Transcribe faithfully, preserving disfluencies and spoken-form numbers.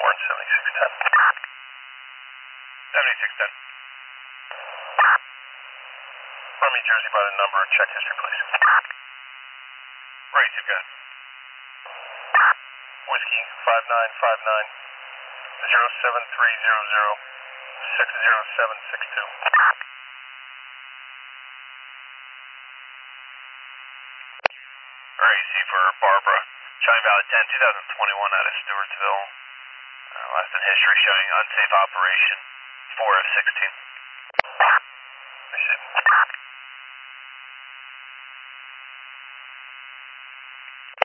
Warren seventy-six ten. seventy-six ten. From New Jersey by the number, check history, please. Right, you've got it. Whiskey five nine five nine zero seven three zero zero six zero seven six two. R A C for Barbara. Showing valid ten two thousand twenty-one out of Stewartsville. Uh, last in history showing unsafe operation four of sixteen.